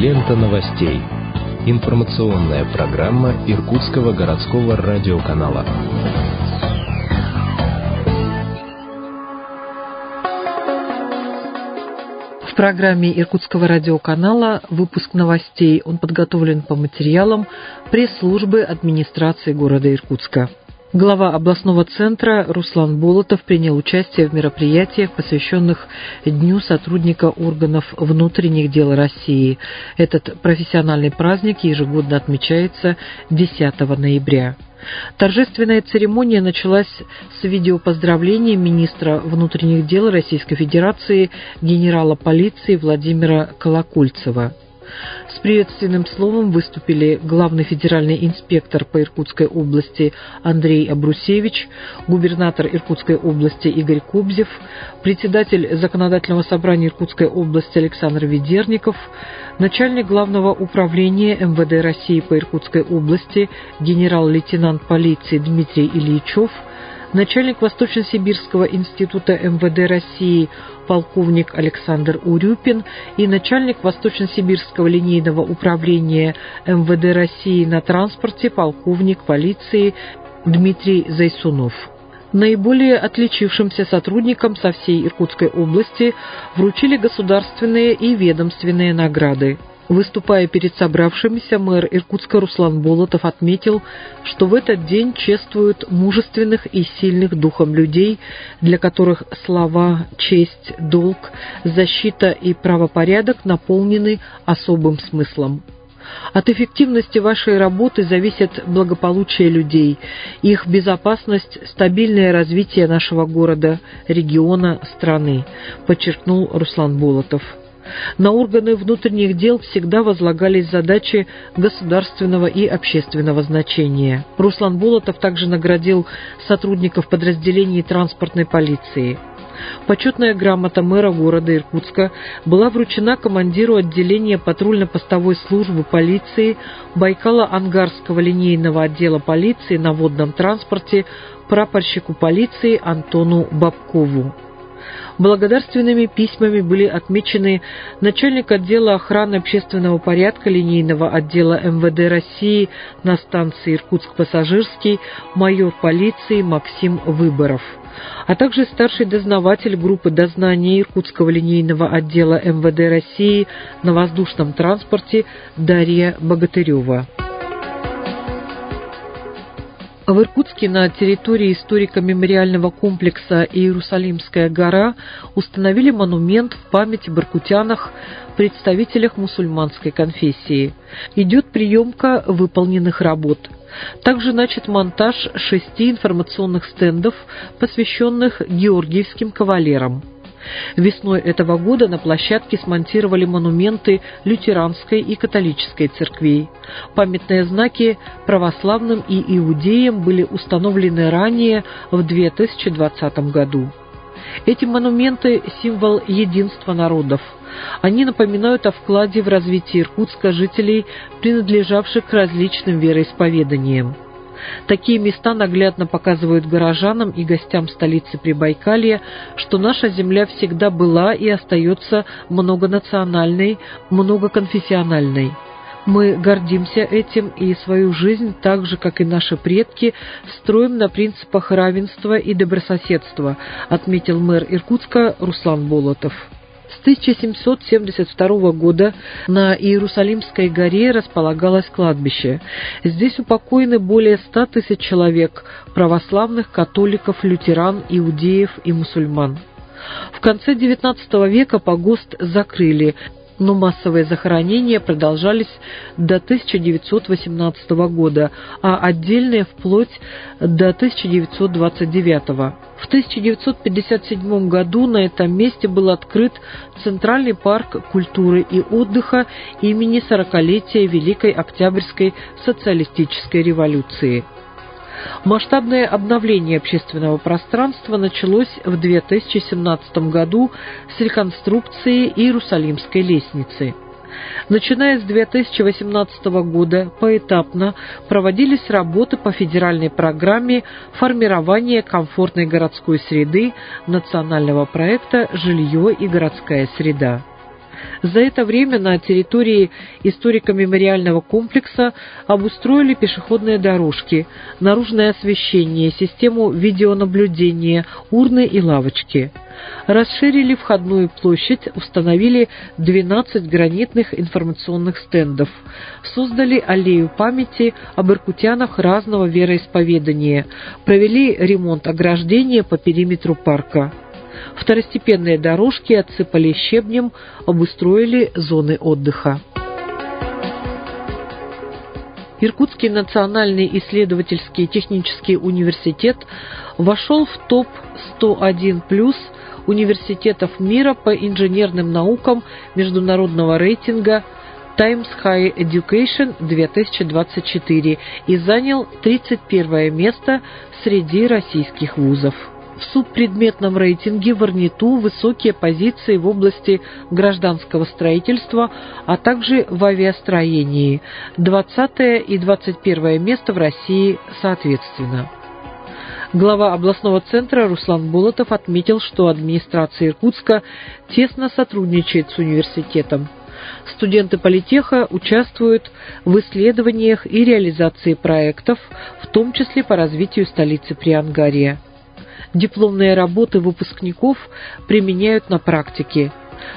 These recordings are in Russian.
Лента новостей. Информационная программа Иркутского городского радиоканала. В программе Иркутского радиоканала выпуск новостей. Он подготовлен по материалам пресс-службы администрации города Иркутска. Глава областного центра Руслан Болотов принял участие в мероприятиях, посвященных Дню сотрудника органов внутренних дел России. Этот профессиональный праздник ежегодно отмечается 10 ноября. Торжественная церемония началась с видеопоздравления министра внутренних дел Российской Федерации генерала полиции Владимира Колокольцева. С приветственным словом выступили главный федеральный инспектор по Иркутской области Андрей Абрусевич, губернатор Иркутской области Игорь Кобзев, председатель Законодательного собрания Иркутской области Александр Ведерников, начальник главного управления МВД России по Иркутской области генерал-лейтенант полиции Дмитрий Ильичев, начальник Восточно-Сибирского института МВД России полковник Александр Урюпин и начальник Восточно-Сибирского линейного управления МВД России на транспорте полковник полиции Дмитрий Зайсунов. Наиболее отличившимся сотрудникам со всей Иркутской области вручили государственные и ведомственные награды. Выступая перед собравшимися, мэр Иркутска Руслан Болотов отметил, что в этот день чествуют мужественных и сильных духом людей, для которых слова, честь, долг, защита и правопорядок наполнены особым смыслом. От эффективности вашей работы зависит благополучие людей, их безопасность, стабильное развитие нашего города, региона, страны, подчеркнул Руслан Болотов. На органы внутренних дел всегда возлагались задачи государственного и общественного значения. Руслан Болотов также наградил сотрудников подразделений транспортной полиции. Почетная грамота мэра города Иркутска была вручена командиру отделения патрульно-постовой службы полиции Байкало-Ангарского линейного отдела полиции на водном транспорте прапорщику полиции Антону Бабкову. Благодарственными письмами были отмечены начальник отдела охраны общественного порядка линейного отдела МВД России на станции Иркутск-Пассажирский майор полиции Максим Выборов, а также старший дознаватель группы дознания Иркутского линейного отдела МВД России на воздушном транспорте Дарья Богатырева. В Иркутске на территории историко-мемориального комплекса «Иерусалимская гора» установили монумент в память об иркутянах, представителях мусульманской конфессии. Идет приемка выполненных работ. Также начат монтаж 6 информационных стендов, посвященных георгиевским кавалерам. Весной этого года на площадке смонтировали монументы лютеранской и католической церквей. Памятные знаки православным и иудеям были установлены ранее в 2020 году. Эти монументы – символ единства народов. Они напоминают о вкладе в развитие Иркутска жителей, принадлежавших к различным вероисповеданиям. Такие места наглядно показывают горожанам и гостям столицы Прибайкалья, что наша земля всегда была и остается многонациональной, многоконфессиональной. Мы гордимся этим и свою жизнь, так же, как и наши предки, строим на принципах равенства и добрососедства, отметил мэр Иркутска Руслан Болотов. С 1772 года на Иерусалимской горе располагалось кладбище. Здесь упокоены более 100 тысяч человек – православных, католиков, лютеран, иудеев и мусульман. В конце XIX века погост закрыли, но массовые захоронения продолжались до 1918 года, а отдельные вплоть до 1929. В 1957 году на этом месте был открыт Центральный парк культуры и отдыха имени 40-летия Великой Октябрьской социалистической революции. Масштабное обновление общественного пространства началось в 2017 году с реконструкции Иерусалимской лестницы. Начиная с 2018 года поэтапно проводились работы по федеральной программе формирования комфортной городской среды национального проекта «Жилье и городская среда». За это время на территории историко-мемориального комплекса обустроили пешеходные дорожки, наружное освещение, систему видеонаблюдения, урны и лавочки. Расширили входную площадь, установили 12 гранитных информационных стендов, создали аллею памяти об иркутянах разного вероисповедания, провели ремонт ограждения по периметру парка. Второстепенные дорожки отсыпали щебнем, обустроили зоны отдыха. Иркутский национальный исследовательский технический университет вошел в топ-101+ университетов мира по инженерным наукам международного рейтинга Times Higher Education 2024 и занял 31 место среди российских вузов. В субпредметном рейтинге в ИРНИТУ высокие позиции в области гражданского строительства, а также в авиастроении, 20 и 21 место в России соответственно. Глава областного центра Руслан Болотов отметил, что администрация Иркутска тесно сотрудничает с университетом. Студенты политеха участвуют в исследованиях и реализации проектов, в том числе по развитию столицы Приангария. Дипломные работы выпускников применяют на практике.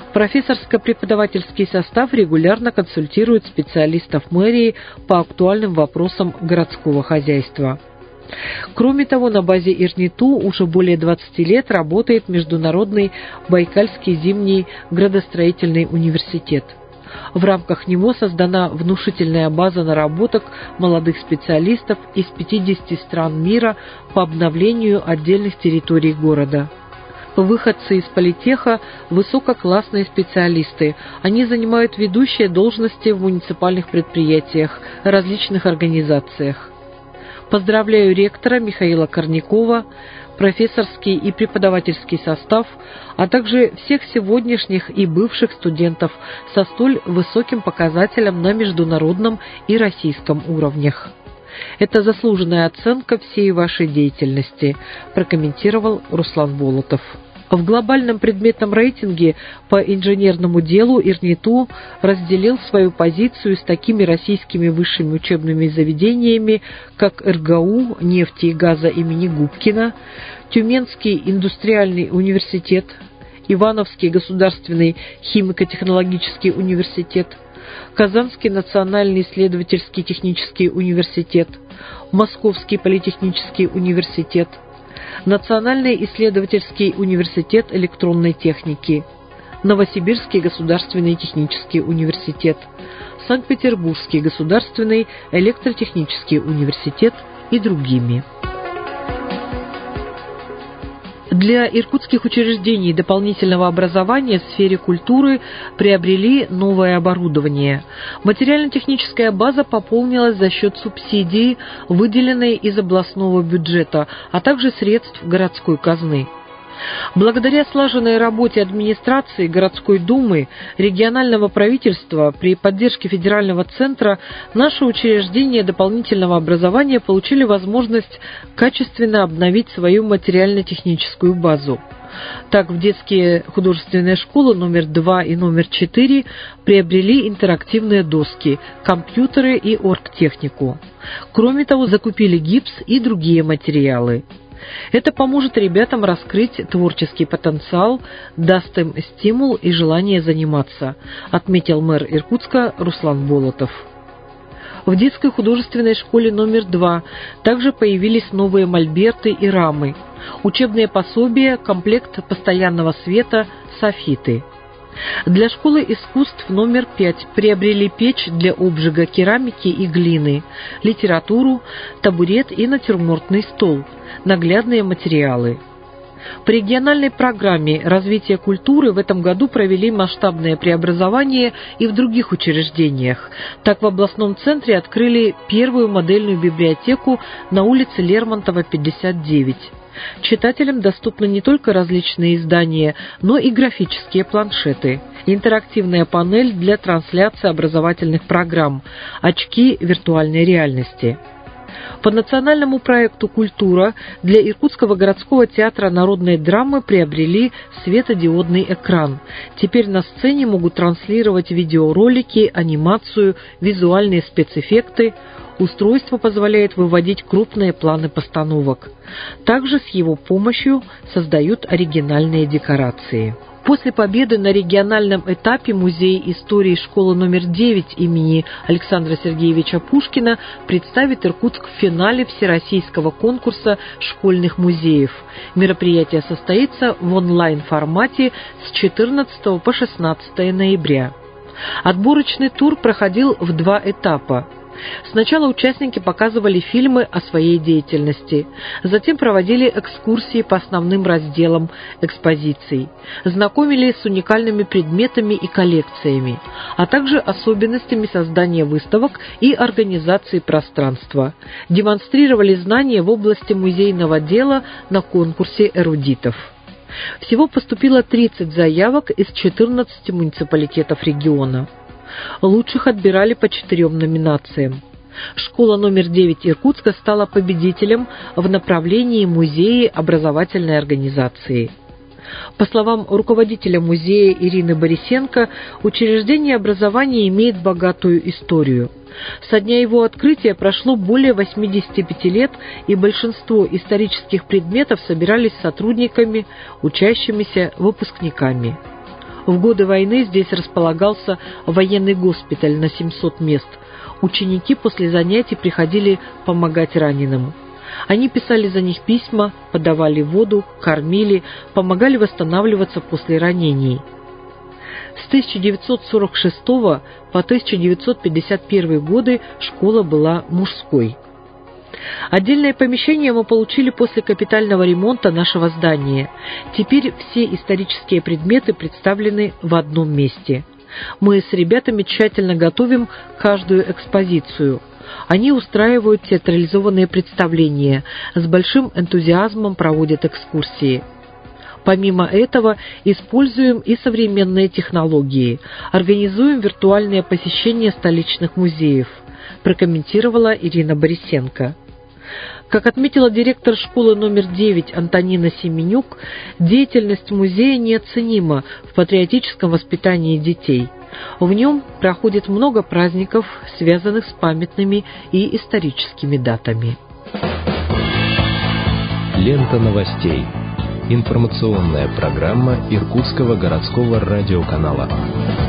Профессорско-преподавательский состав регулярно консультирует специалистов мэрии по актуальным вопросам городского хозяйства. Кроме того, на базе ИРНИТУ уже более 20 лет работает Международный Байкальский зимний градостроительный университет. В рамках него создана внушительная база наработок молодых специалистов из 50 стран мира по обновлению отдельных территорий города. Выходцы из политеха – высококлассные специалисты. Они занимают ведущие должности в муниципальных предприятиях, различных организациях. Поздравляю ректора Михаила Корнякова, профессорский и преподавательский состав, а также всех сегодняшних и бывших студентов со столь высоким показателем на международном и российском уровнях. Это заслуженная оценка всей вашей деятельности, прокомментировал Руслан Болотов. В глобальном предметном рейтинге по инженерному делу ИРНИТУ разделил свою позицию с такими российскими высшими учебными заведениями, как РГУ нефти и газа имени Губкина, Тюменский индустриальный университет, Ивановский государственный химико-технологический университет, Казанский национальный исследовательский технический университет, Московский политехнический университет, Национальный исследовательский университет электронной техники, Новосибирский государственный технический университет, Санкт-Петербургский государственный электротехнический университет и другими. Для иркутских учреждений дополнительного образования в сфере культуры приобрели новое оборудование. Материально-техническая база пополнилась за счет субсидии, выделенной из областного бюджета, а также средств городской казны. Благодаря слаженной работе администрации, городской думы, регионального правительства при поддержке федерального центра наши учреждения дополнительного образования получили возможность качественно обновить свою материально-техническую базу. Так, в детские художественные школы номер 2 и номер 4 приобрели интерактивные доски, компьютеры и оргтехнику. Кроме того, закупили гипс и другие материалы. Это поможет ребятам раскрыть творческий потенциал, даст им стимул и желание заниматься, отметил мэр Иркутска Руслан Болотов. В детской художественной школе номер 2 также появились новые мольберты и рамы, учебные пособия, комплект постоянного света, софиты. Для школы искусств номер 5 приобрели печь для обжига керамики и глины, литературу, табурет и натюрмортный стол, наглядные материалы. По региональной программе развития культуры в этом году провели масштабное преобразование и в других учреждениях. Так, в областном центре открыли первую модельную библиотеку на улице Лермонтова, 59. Читателям доступны не только различные издания, но и графические планшеты, интерактивная панель для трансляции образовательных программ, очки виртуальной реальности. По национальному проекту «Культура» для Иркутского городского театра народной драмы приобрели светодиодный экран. Теперь на сцене могут транслировать видеоролики, анимацию, визуальные спецэффекты. Устройство позволяет выводить крупные планы постановок. Также с его помощью создают оригинальные декорации. После победы на региональном этапе Музей истории школы номер 9 имени Александра Сергеевича Пушкина представит Иркутск в финале всероссийского конкурса школьных музеев. Мероприятие состоится в онлайн-формате с 14 по 16 ноября. Отборочный тур проходил в 2 этапа. Сначала участники показывали фильмы о своей деятельности, затем проводили экскурсии по основным разделам экспозиций, знакомились с уникальными предметами и коллекциями, а также особенностями создания выставок и организации пространства, демонстрировали знания в области музейного дела на конкурсе эрудитов. Всего поступило 30 заявок из 14 муниципалитетов региона. Лучших отбирали по 4 номинациям. Школа номер 9 Иркутска стала победителем в направлении музеи образовательной организации. По словам руководителя музея Ирины Борисенко, учреждение образования имеет богатую историю. Со дня его открытия прошло более 85 лет, и большинство исторических предметов собирались сотрудниками, учащимися, выпускниками. В годы войны здесь располагался военный госпиталь на 700 мест. Ученики после занятий приходили помогать раненым. Они писали за них письма, подавали воду, кормили, помогали восстанавливаться после ранений. С 1946 по 1951 годы школа была мужской. Отдельное помещение мы получили после капитального ремонта нашего здания. Теперь все исторические предметы представлены в одном месте. Мы с ребятами тщательно готовим каждую экспозицию. Они устраивают театрализованные представления, с большим энтузиазмом проводят экскурсии. Помимо этого, используем и современные технологии, организуем виртуальные посещения столичных музеев, прокомментировала Ирина Борисенко. Как отметила директор школы номер 9 Антонина Семенюк, деятельность музея неоценима в патриотическом воспитании детей. В нем проходит много праздников, связанных с памятными и историческими датами. Лента новостей. Информационная программа Иркутского городского радиоканала.